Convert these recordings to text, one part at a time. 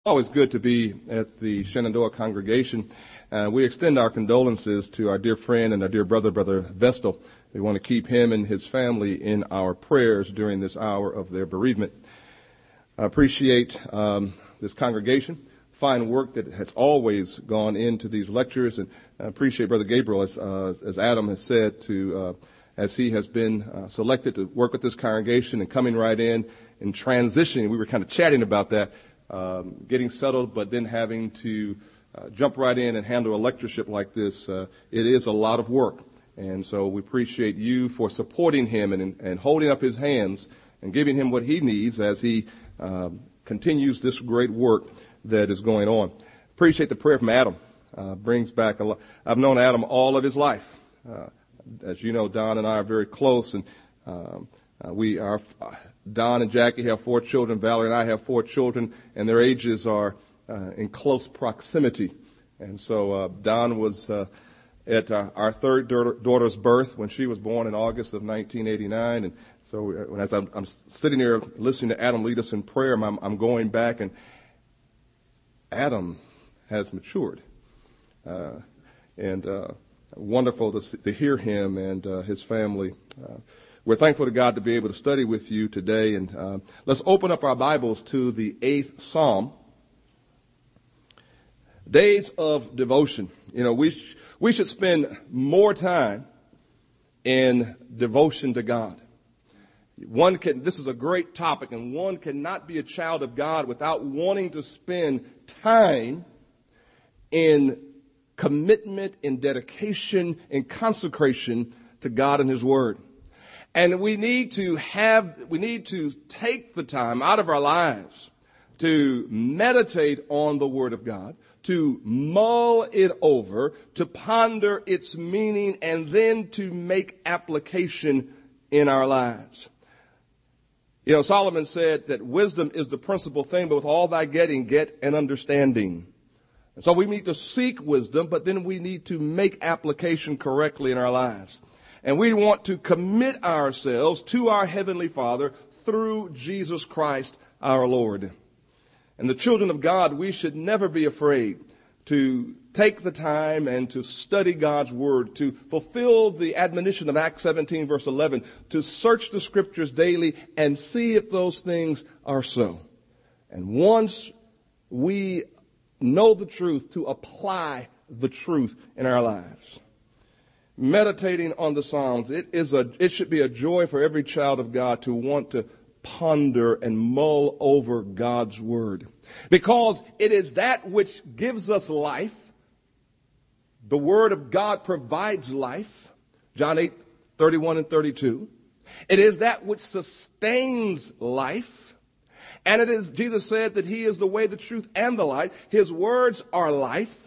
Always good to be at the Shenandoah congregation. We extend our condolences to our dear friend and our dear brother, Brother Vestal. We want to keep him and his family in our prayers during this hour of their bereavement. I appreciate this congregation, fine work that has always gone into these lectures, and I appreciate Brother Gabriel, as Adam has said, as he has been selected to work with this congregation and coming right in and transitioning. We were kind of chatting about that. Getting settled, but then having to jump right in and handle a lectureship like this, it is a lot of work. And so we appreciate you for supporting him and holding up his hands and giving him what he needs as he continues this great work that is going on. Appreciate the prayer from Adam. Brings back a lot. I've known Adam all of his life. As you know, Don and I are very close, and Don and Jackie have 4 children. Valerie and I have 4 children, and their ages are in close proximity. And so Don was at our third daughter's birth when she was born in August of 1989. And so as I'm sitting here listening to Adam lead us in prayer, I'm going back, and Adam has matured. And wonderful to hear him and his family. We're thankful to God to be able to study with you today. And let's open up our Bibles to the 8th Psalm. Days of devotion. You know, we should spend more time in devotion to God. This is a great topic, and one cannot be a child of God without wanting to spend time in commitment, in dedication, in consecration to God and His Word. And we need to take the time out of our lives to meditate on the Word of God, to mull it over, to ponder its meaning, and then to make application in our lives. You know, Solomon said that wisdom is the principal thing, but with all thy getting, get an understanding. And so we need to seek wisdom, but then we need to make application correctly in our lives. And we want to commit ourselves to our Heavenly Father through Jesus Christ our Lord. And the children of God, we should never be afraid to take the time and to study God's Word, to fulfill the admonition of Acts 17, verse 11, to search the Scriptures daily and see if those things are so. And once we know the truth, to apply the truth in our lives. Meditating on the Psalms, it should be a joy for every child of God to want to ponder and mull over God's Word. Because it is that which gives us life. The Word of God provides life. John 8:31 and 32. It is that which sustains life. And it is, Jesus said that He is the way, the truth, and the light. His words are life.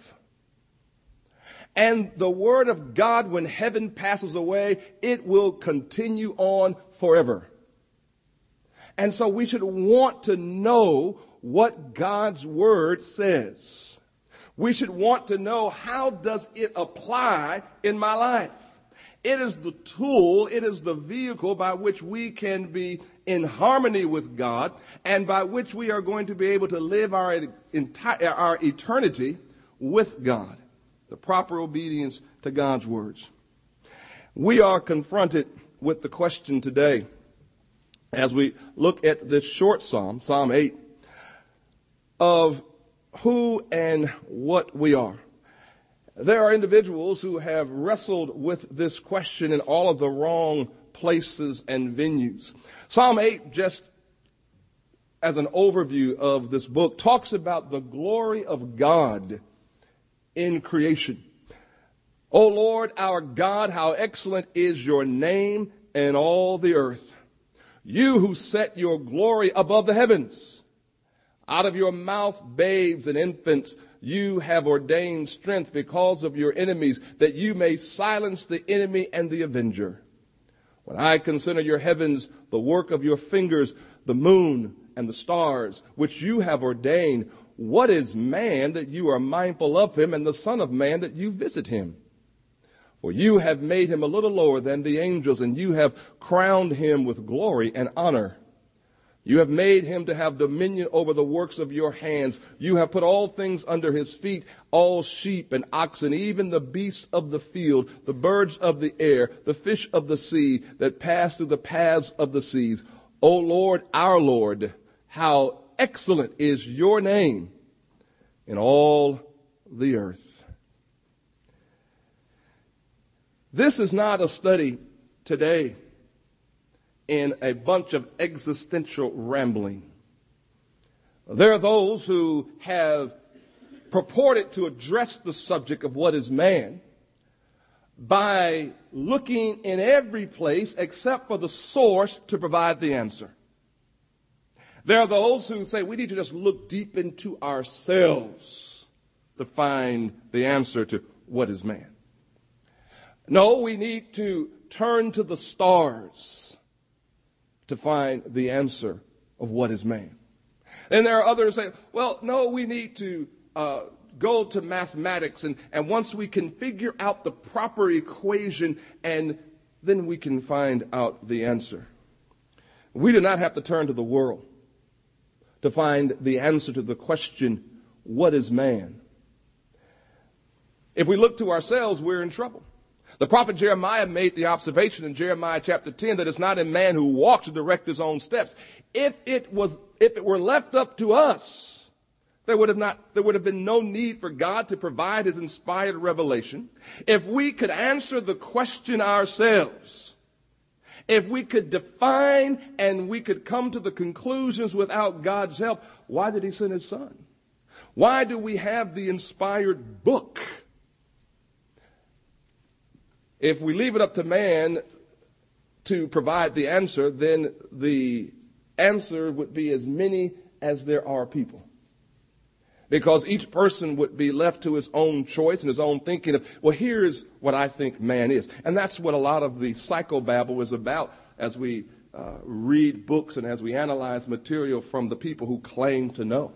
And the Word of God, when heaven passes away, it will continue on forever. And so we should want to know what God's Word says. We should want to know, how does it apply in my life? It is the tool, it is the vehicle by which we can be in harmony with God, and by which we are going to be able to live our eternity with God. The proper obedience to God's words. We are confronted with the question today, as we look at this short psalm, Psalm 8, of who and what we are. There are individuals who have wrestled with this question in all of the wrong places and venues. Psalm 8, just as an overview of this book, talks about the glory of God in creation. O Lord, our God, how excellent is your name in all the earth. You who set your glory above the heavens. Out of your mouth, babes and infants, you have ordained strength because of your enemies, that you may silence the enemy and the avenger. When I consider your heavens, the work of your fingers, the moon and the stars, which you have ordained, what is man that you are mindful of him, and the son of man that you visit him? For you have made him a little lower than the angels, and you have crowned him with glory and honor. You have made him to have dominion over the works of your hands. You have put all things under his feet, all sheep and oxen, even the beasts of the field, the birds of the air, the fish of the sea that pass through the paths of the seas. O Lord, our Lord, how excellent is your name in all the earth. This is not a study today in a bunch of existential rambling. There are those who have purported to address the subject of what is man by looking in every place except for the source to provide the answer. There are those who say we need to just look deep into ourselves to find the answer to what is man. No, we need to turn to the stars to find the answer of what is man. And there are others saying, well, no, we need to go to mathematics, and once we can figure out the proper equation, and then we can find out the answer. We do not have to turn to the world to find the answer to the question, what is man? If we look to ourselves, we're in trouble. The prophet Jeremiah made the observation in Jeremiah chapter 10 that it's not a man who walks to direct his own steps. If it were left up to us, there would have been no need for God to provide his inspired revelation. If we could answer the question ourselves, if we could define and we could come to the conclusions without God's help, why did he send his son? Why do we have the inspired book? If we leave it up to man to provide the answer, then the answer would be as many as there are people. Because each person would be left to his own choice and his own thinking of, well, here's what I think man is. And that's what a lot of the psychobabble is about as we read books and as we analyze material from the people who claim to know.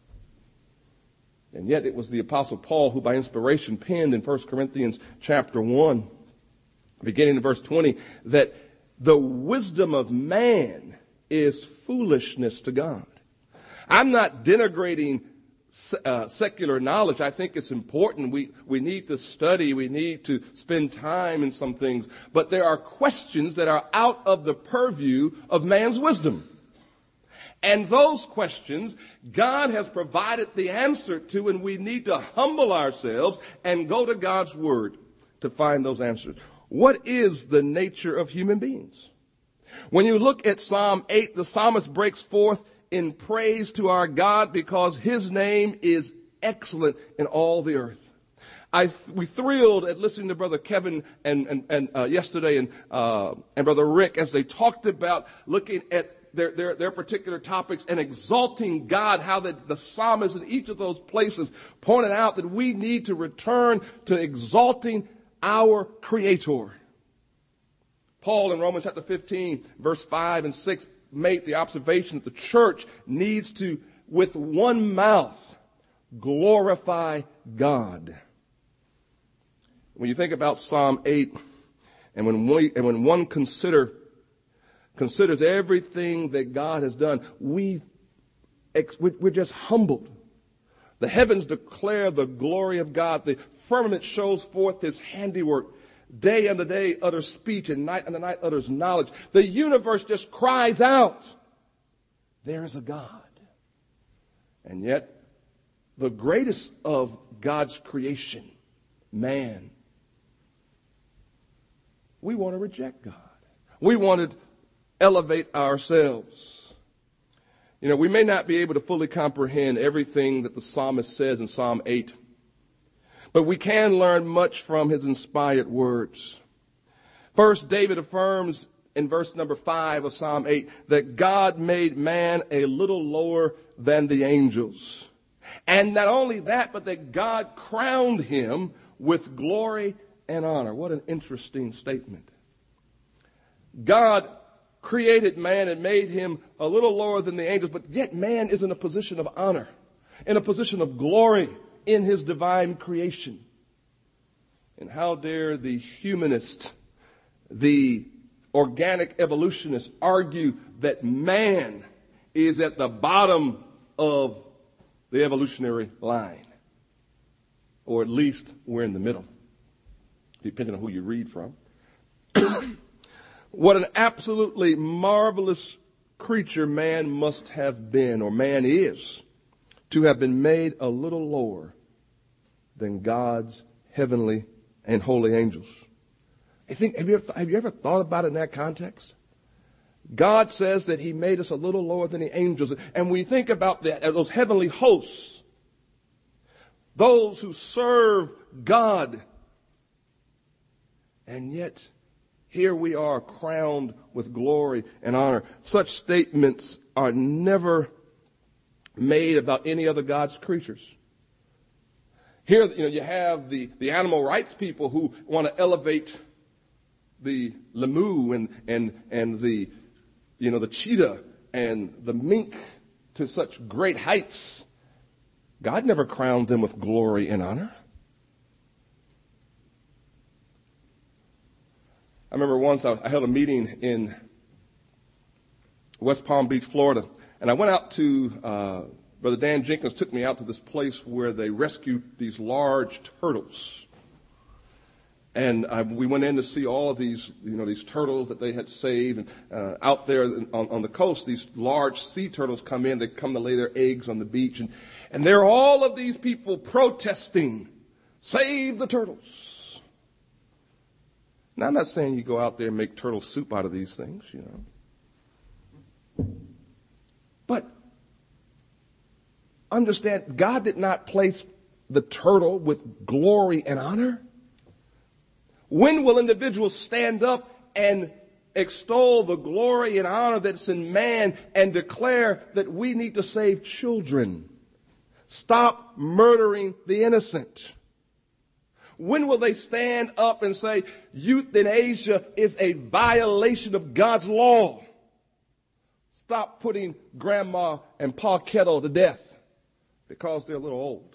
And yet it was the Apostle Paul who by inspiration penned in 1 Corinthians chapter 1, beginning in verse 20, that the wisdom of man is foolishness to God. I'm not denigrating secular knowledge. I think it's important. We need to study. We need to spend time in some things. But there are questions that are out of the purview of man's wisdom. And those questions, God has provided the answer to, and we need to humble ourselves and go to God's Word to find those answers. What is the nature of human beings? When you look at Psalm 8, the psalmist breaks forth in praise to our God because his name is excellent in all the earth. We thrilled at listening to Brother Kevin and yesterday and Brother Rick as they talked about looking at their particular topics and exalting God, how the psalmist in each of those places pointed out that we need to return to exalting our Creator. Paul in Romans chapter 15, verse 5 and 6 made the observation that the church needs to, with one mouth, glorify God. When you think about Psalm 8, and when one considers everything that God has done, we're just humbled. The heavens declare the glory of God. The firmament shows forth his handiwork. Day unto day utters speech, and night unto night utters knowledge. The universe just cries out, there is a God. And yet, the greatest of God's creation, man, we want to reject God. We want to elevate ourselves. You know, we may not be able to fully comprehend everything that the psalmist says in Psalm 8, but we can learn much from his inspired words. First, David affirms in verse number 5 of Psalm 8 that God made man a little lower than the angels. And not only that, but that God crowned him with glory and honor. What an interesting statement. God created man and made him a little lower than the angels, but yet man is in a position of honor, in a position of glory in his divine creation. And how dare the humanist, the organic evolutionist argue that man is at the bottom of the evolutionary line. Or at least we're in the middle, depending on who you read from. What an absolutely marvelous creature man must have been, or man is, to have been made a little lower than God's heavenly and holy angels. Have you ever thought about it in that context? God says that he made us a little lower than the angels. And we think about that, those heavenly hosts, those who serve God. And yet, here we are crowned with glory and honor. Such statements are never made about any other God's creatures. Here, you have the animal rights people who want to elevate the lemur and the cheetah and the mink to such great heights. God never crowned them with glory and honor. I remember once I held a meeting in West Palm Beach, Florida, and I went out to, Brother Dan Jenkins took me out to this place where they rescued these large turtles. And we went in to see all of these, these turtles that they had saved. And out there on the coast, these large sea turtles come in. They come to lay their eggs on the beach. And there are all of these people protesting, save the turtles. Now, I'm not saying you go out there and make turtle soup out of these things, But understand, God did not place the turtle with glory and honor. When will individuals stand up and extol the glory and honor that's in man and declare that we need to save children? Stop murdering the innocent. When will they stand up and say euthanasia is a violation of God's law? Stop putting Grandma and Pa Kettle to death because they're a little old.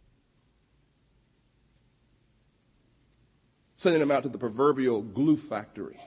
Sending them out to the proverbial glue factory.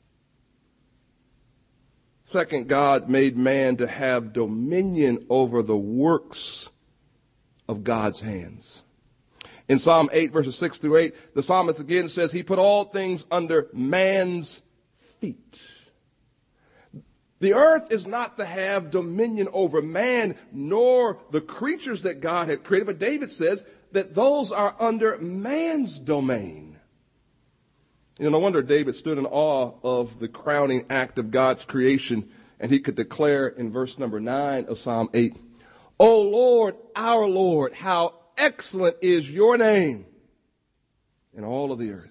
Second, God made man to have dominion over the works of God's hands. In Psalm 8, verses 6 through 8, the psalmist again says, he put all things under man's feet. The earth is not to have dominion over man, nor the creatures that God had created. But David says that those are under man's domain. No wonder David stood in awe of the crowning act of God's creation. And he could declare in verse number 9 of Psalm 8, O Lord, our Lord, how excellent is your name in all of the earth.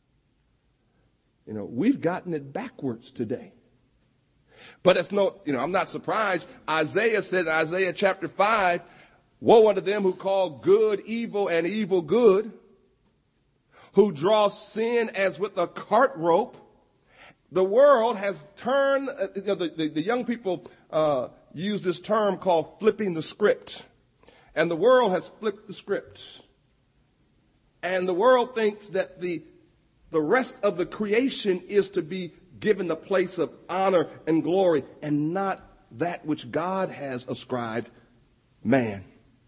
We've gotten it backwards today. But it's I'm not surprised. Isaiah said in Isaiah chapter 5, woe unto them who call good evil and evil good, who draw sin as with a cart rope. The world has turned, the young people use this term called flipping the script. And the world has flipped the script. And the world thinks that the rest of the creation is to be given the place of honor and glory and not that which God has ascribed man.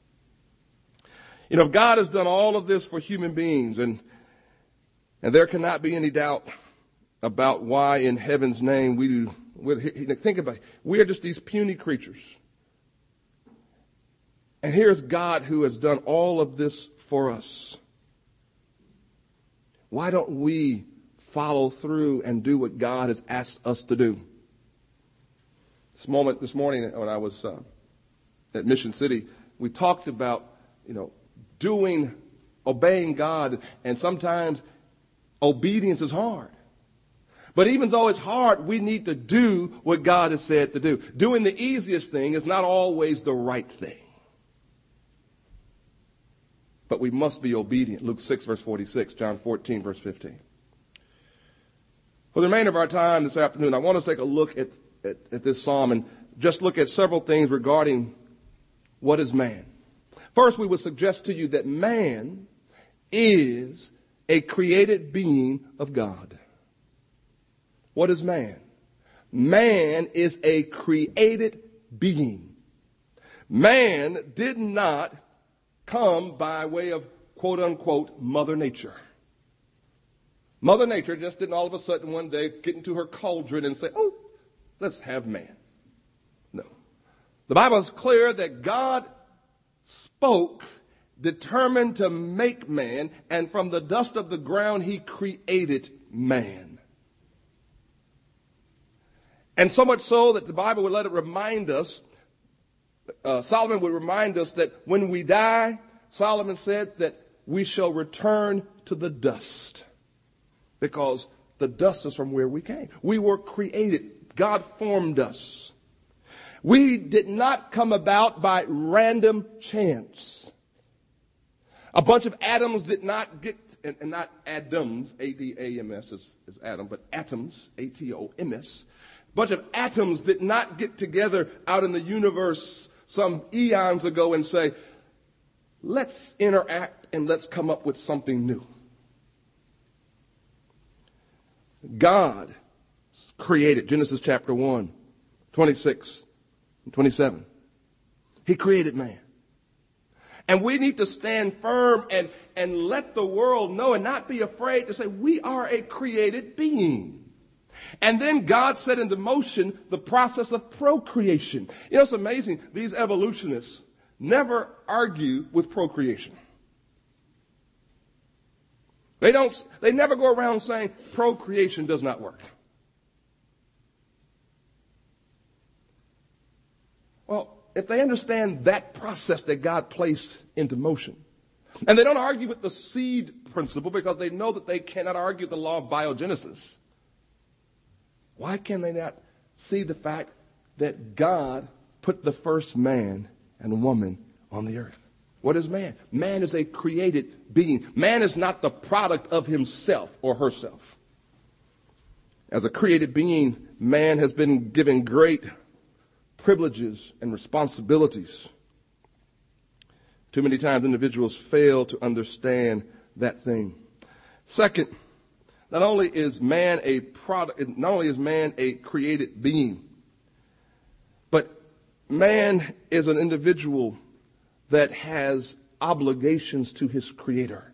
If God has done all of this for human beings, and there cannot be any doubt about why in heaven's name think about it, we are just these puny creatures. And here's God who has done all of this for us. Why don't we follow through and do what God has asked us to do? This morning when I was at Mission City, we talked about, obeying God, and sometimes obedience is hard. But even though it's hard, we need to do what God has said to do. Doing the easiest thing is not always the right thing. But we must be obedient. Luke 6, verse 46, John 14, verse 15. For the remainder of our time this afternoon, I want to take a look at this psalm and just look at several things regarding what is man. First, we would suggest to you that man is a created being of God. What is man? Man is a created being. Man did not come by way of quote unquote Mother Nature. Mother Nature just didn't all of a sudden one day get into her cauldron and say, oh, let's have man. No. The Bible is clear that God spoke, determined to make man, and from the dust of the ground he created man. And so much so that the Bible would let it remind us, Solomon would remind us that when we die, Solomon said that we shall return to the dust. Because the dust is from where we came. We were created. God formed us. We did not come about by random chance. A bunch of atoms did not get, and not Adams, A-D-A-M-S is Adam, but atoms, A-T-O-M-S. A bunch of atoms did not get together out in the universe some eons ago and say, let's interact and let's come up with something new. God created, Genesis chapter 1, 26 and 27. He created man. And we need to stand firm and let the world know and not be afraid to say we are a created being. And then God set into motion the process of procreation. You know, it's amazing. These evolutionists never argue with procreation. They never go around saying procreation does not work. Well, if they understand that process that God placed into motion, and they don't argue with the seed principle because they know that they cannot argue the law of biogenesis, why can they not see the fact that God put the first man and woman on the earth? What is man? Man is a created being. Man is not the product of himself or herself. As a created being, man has been given great privileges and responsibilities. Too many times individuals fail to understand that thing. Second, not only is man a created being, but man is an individual that has obligations to his creator.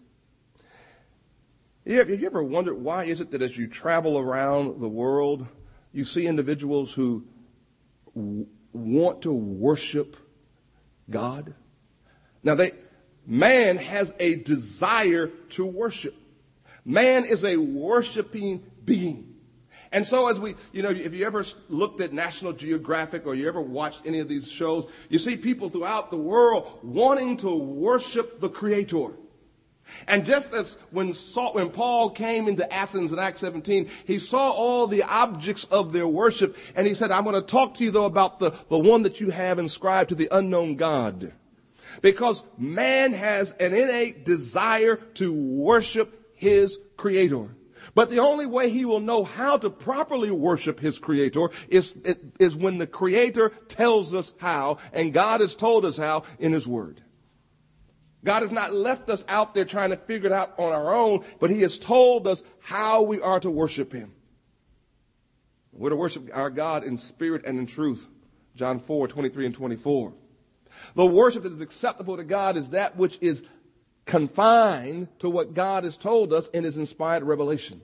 Have you ever wondered why is it that as you travel around the world, you see individuals who want to worship God? Now, man has a desire to worship. Man is a worshiping being. And so as if you ever looked at National Geographic or you ever watched any of these shows, you see people throughout the world wanting to worship the Creator. And just as when Paul came into Athens in Acts 17, he saw all the objects of their worship, and he said, I'm going to talk to you, though, about the one that you have inscribed to the unknown God. Because man has an innate desire to worship his Creator. But the only way he will know how to properly worship his Creator is when the Creator tells us how, and God has told us how in His Word. God has not left us out there trying to figure it out on our own, but He has told us how we are to worship Him. We're to worship our God in spirit and in truth. John 4:23 and 24. The worship that is acceptable to God is that which is confined to what God has told us in His inspired revelation.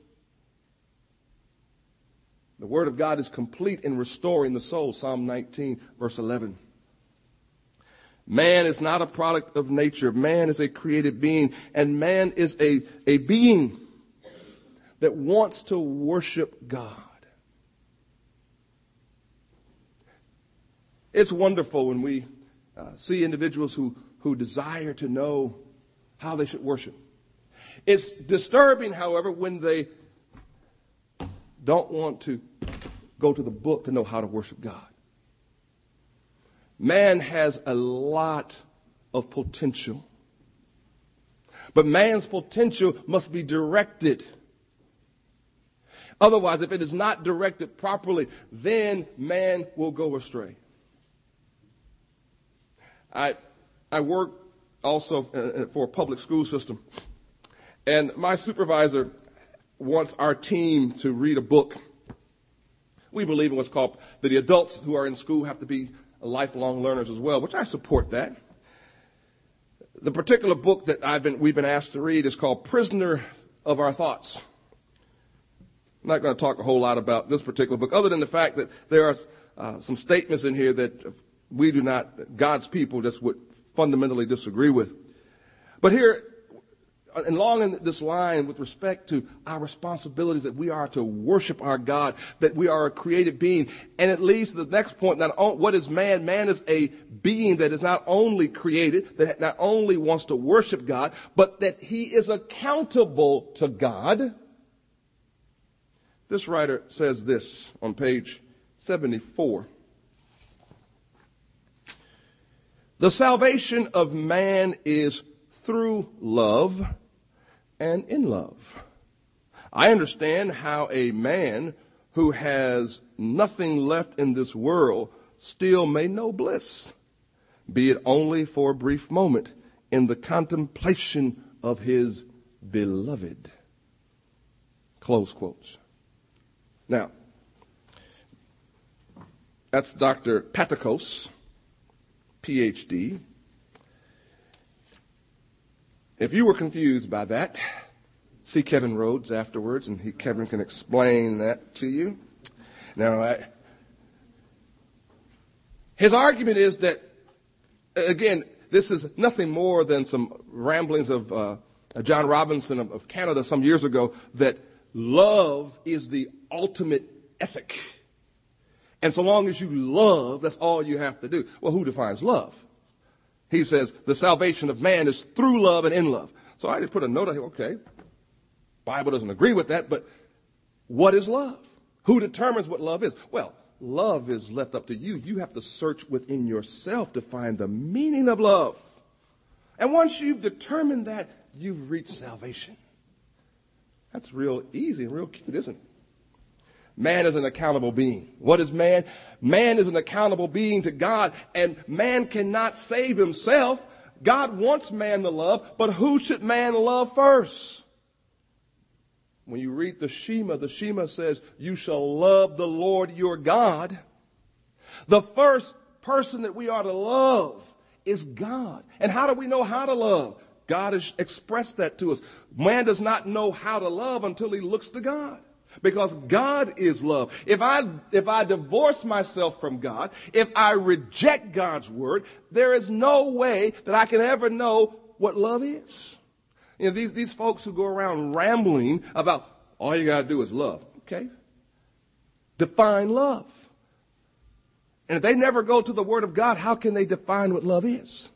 The Word of God is complete in restoring the soul. Psalm 19, verse 11. Man is not a product of nature. Man is a created being, and man is a being that wants to worship God. It's wonderful when we see individuals who desire to know how they should worship. It's disturbing, however, when they don't want to go to the book to know how to worship God. Man has a lot of potential. But man's potential must be directed. Otherwise, if it is not directed properly, then man will go astray. I work also for a public school system. And my supervisor wants our team to read a book. We believe in what's called that the adults who are in school have to be lifelong learners as well, which I support that. The particular book that we've been asked to read is called Prisoner of Our Thoughts. I'm not going to talk a whole lot about this particular book, other than the fact that there are some statements in here that we do not, God's people just would fundamentally disagree with. But here, along in this line with respect to our responsibilities that we are to worship our God, that we are a created being, and it leads to the next point, what is man? Man is a being that is not only created, that not only wants to worship God, but that he is accountable to God. This writer says this on page 74. The salvation of man is through love and in love. I understand how a man who has nothing left in this world still may know bliss, be it only for a brief moment in the contemplation of his beloved. Close quotes. Now, that's Dr. Patakos, PhD. If you were confused by that, see Kevin Rhodes afterwards, and Kevin can explain that to you. Now, his argument is that, again, this is nothing more than some ramblings of John Robinson of Canada some years ago, that love is the ultimate ethic. And so long as you love, that's all you have to do. Well, who defines love? He says the salvation of man is through love and in love. So I just put a note on here, okay, Bible doesn't agree with that, but what is love? Who determines what love is? Well, love is left up to you. You have to search within yourself to find the meaning of love. And once you've determined that, you've reached salvation. That's real easy and real cute, isn't it? Man is an accountable being. What is man? Man is an accountable being to God, and man cannot save himself. God wants man to love, but who should man love first? When you read the Shema says, you shall love the Lord your God. The first person that we are to love is God. And how do we know how to love? God has expressed that to us. Man does not know how to love until he looks to God. Because God is love. If I divorce myself from God, if I reject God's word, there is no way that I can ever know what love is. You know, these folks who go around rambling about all you got to do is love. Okay? Define love. And if they never go to the word of God, how can they define what love is?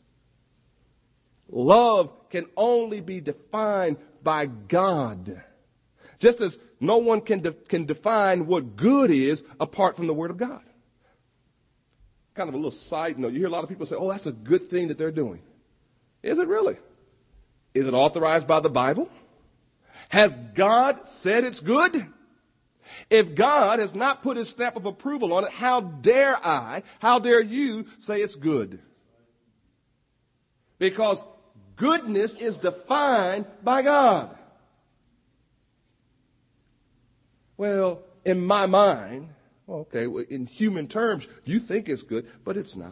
Love can only be defined by God. Just as no one can define what good is apart from the Word of God. Kind of a little side note. You hear a lot of people say, oh, that's a good thing that they're doing. Is it really? Is it authorized by the Bible? Has God said it's good? If God has not put his stamp of approval on it, how dare you say it's good? Because goodness is defined by God. Well, in my mind, okay, in human terms, you think it's good, but it's not.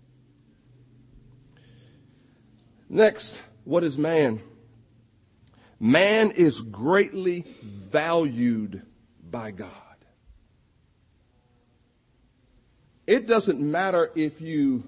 Next, what is man? Man is greatly valued by God. It doesn't matter if you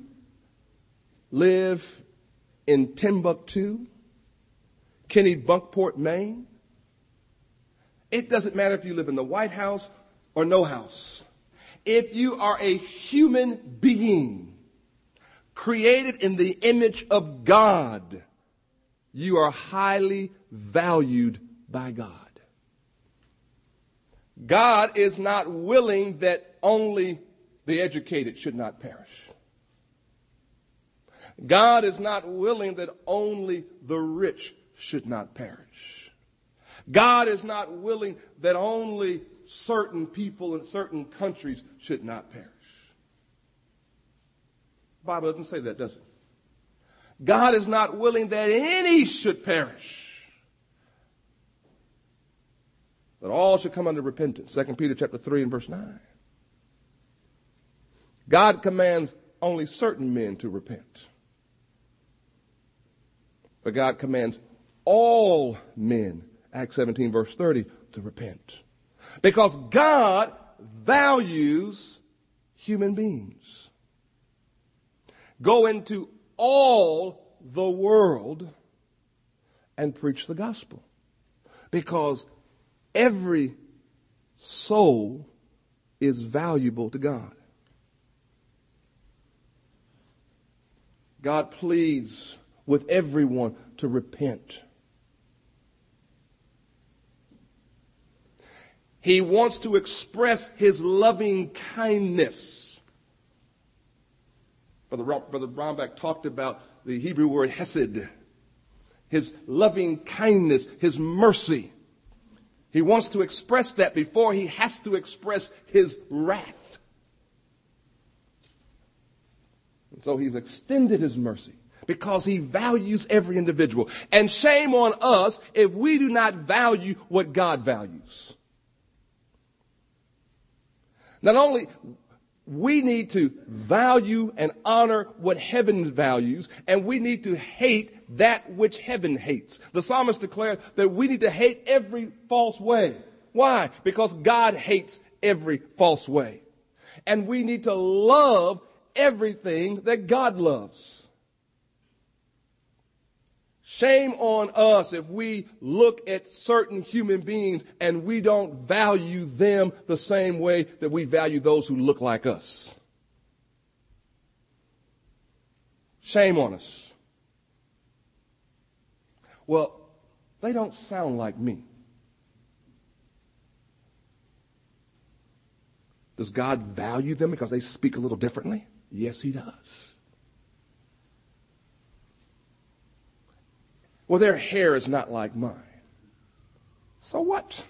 live in Timbuktu, Kennebunkport, Maine. It doesn't matter if you live in the White House or no house. If you are a human being created in the image of God, you are highly valued by God. God is not willing that only the educated should not perish. God is not willing that only the rich should not perish. God is not willing that only certain people in certain countries should not perish. The Bible doesn't say that, does it? God is not willing that any should perish, that all should come under repentance. 2 Peter chapter 3 and verse 9. God commands only certain men to repent. But God commands all men, Acts 17 verse 30, to repent. Because God values human beings. Go into all the world and preach the gospel. Because every soul is valuable to God. God pleads with everyone to repent. He wants to express his loving kindness. Brother Brownback talked about the Hebrew word hesed. His loving kindness, his mercy. He wants to express that before he has to express his wrath. And so he's extended his mercy because he values every individual. And shame on us if we do not value what God values. Not only we need to value and honor what heaven values, and we need to hate that which heaven hates. The psalmist declared that we need to hate every false way. Why? Because God hates every false way. And we need to love everything that God loves. Shame on us if we look at certain human beings and we don't value them the same way that we value those who look like us. Shame on us. Well, they don't sound like me. Does God value them because they speak a little differently? Yes, he does. Well, their hair is not like mine. So what?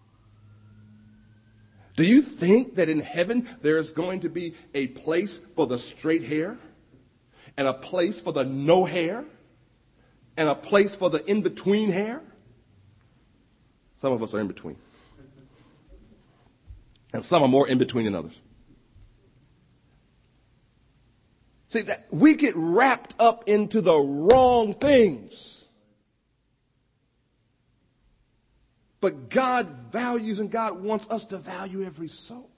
Do you think that in heaven there is going to be a place for the straight hair and a place for the no hair and a place for the in-between hair? Some of us are in between. And some are more in between than others. See, that we get wrapped up into the wrong things. But God values and God wants us to value every soul.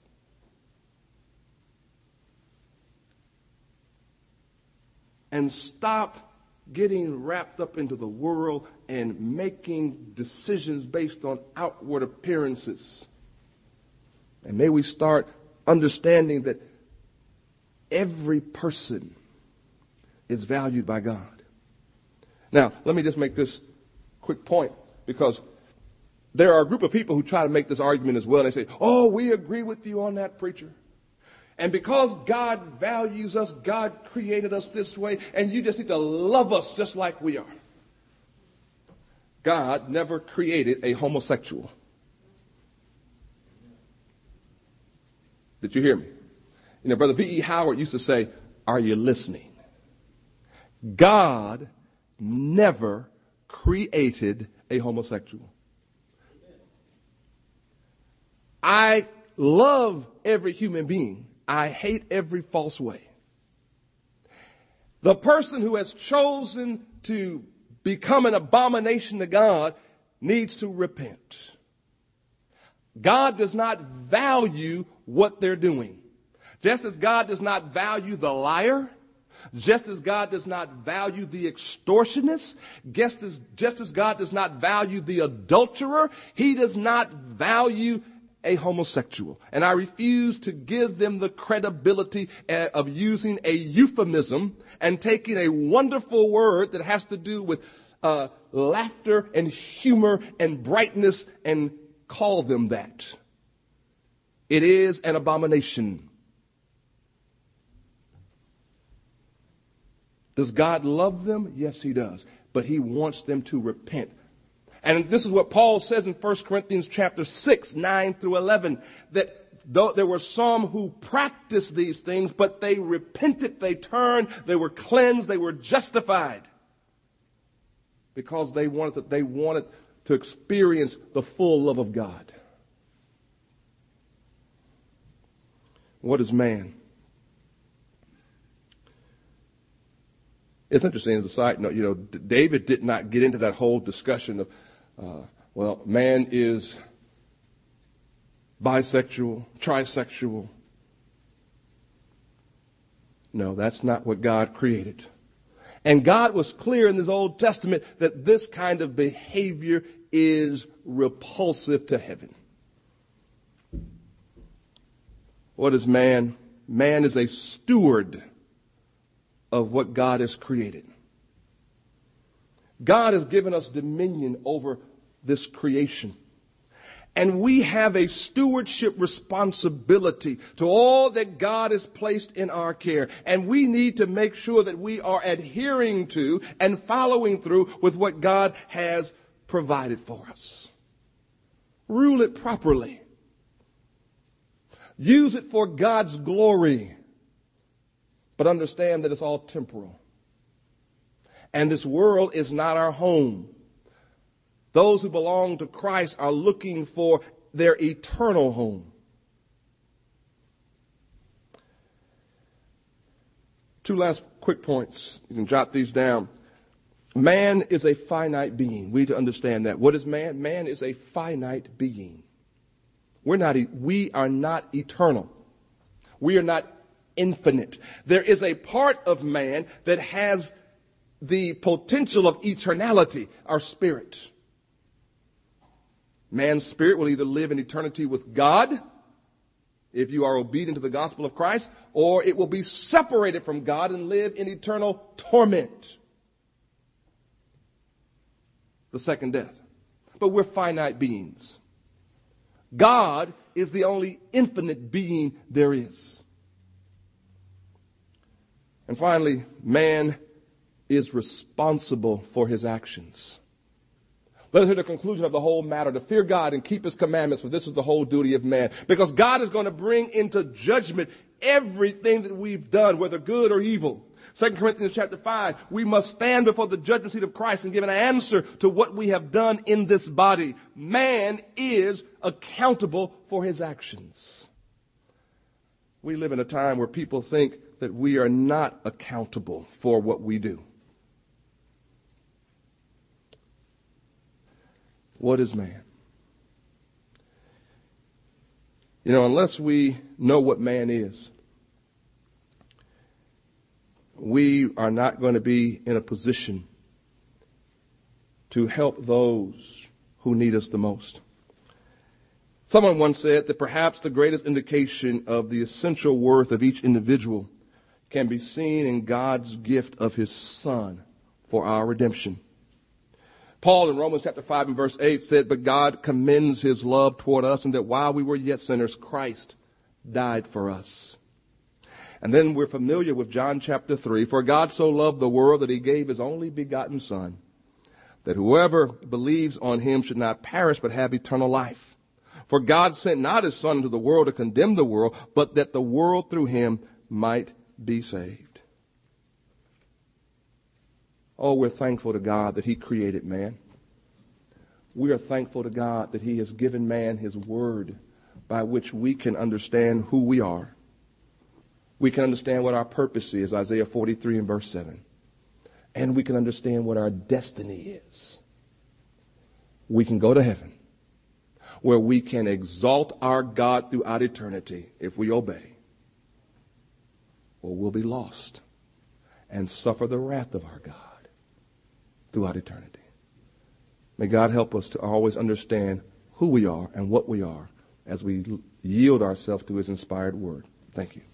And stop getting wrapped up into the world and making decisions based on outward appearances. And may we start understanding that every person is valued by God. Now, let me just make this quick point, because there are a group of people who try to make this argument as well. And they say, oh, we agree with you on that, preacher. And because God values us, God created us this way, and you just need to love us just like we are. God never created a homosexual. Did you hear me? You know, Brother V.E. Howard used to say, are you listening? God never created a homosexual. I love every human being. I hate every false way. The person who has chosen to become an abomination to God needs to repent. God does not value what they're doing. Just as God does not value the liar, just as God does not value the extortionist, just as God does not value the adulterer, he does not value a homosexual. And I refuse to give them the credibility of using a euphemism and taking a wonderful word that has to do with laughter and humor and brightness and call them that. It is an abomination. Does God love them? Yes, he does. But he wants them to repent. And this is what Paul says in 1 Corinthians chapter 6, 9 through 11, that though there were some who practiced these things, but they repented, they turned, they were cleansed, they were justified. Because they wanted to experience the full love of God. What is man? It's interesting as a side note, David did not get into that whole discussion of, man is bisexual, trisexual. No, that's not what God created. And God was clear in his Old Testament that this kind of behavior is repulsive to heaven. What is man? Man is a steward of what God has created. God has given us dominion over this creation. And we have a stewardship responsibility to all that God has placed in our care. And we need to make sure that we are adhering to and following through with what God has provided for us. Rule it properly. Use it for God's glory. But understand that it's all temporal. And this world is not our home. Those who belong to Christ are looking for their eternal home. Two last quick points. You can jot these down. Man is a finite being. We need to understand that. What is man? Man is a finite being. We are not eternal. We are not infinite. There is a part of man that has the potential of eternality, our spirit. Man's spirit will either live in eternity with God, if you are obedient to the gospel of Christ, or it will be separated from God and live in eternal torment. The second death. But we're finite beings. God is the only infinite being there is. And finally, man is responsible for his actions. Let us hear the conclusion of the whole matter, to fear God and keep his commandments, for this is the whole duty of man. Because God is going to bring into judgment everything that we've done, whether good or evil. 2 Corinthians chapter 5, we must stand before the judgment seat of Christ and give an answer to what we have done in this body. Man is accountable for his actions. We live in a time where people think that we are not accountable for what we do. What is man? Unless we know what man is, we are not going to be in a position to help those who need us the most. Someone once said that perhaps the greatest indication of the essential worth of each individual can be seen in God's gift of his Son for our redemption. Paul in Romans chapter 5 and verse 8 said, "But God commends his love toward us, and that while we were yet sinners, Christ died for us." And then we're familiar with John chapter 3. "For God so loved the world that he gave his only begotten Son, that whoever believes on him should not perish but have eternal life. For God sent not his Son into the world to condemn the world, but that the world through him might be saved." Oh, we're thankful to God that he created man. We are thankful to God that he has given man his word by which we can understand who we are. We can understand what our purpose is, Isaiah 43 and verse 7. And we can understand what our destiny is. We can go to heaven, where we can exalt our God throughout eternity if we obey. Or we'll be lost and suffer the wrath of our God throughout eternity. May God help us to always understand who we are and what we are as we yield ourselves to his inspired word. Thank you.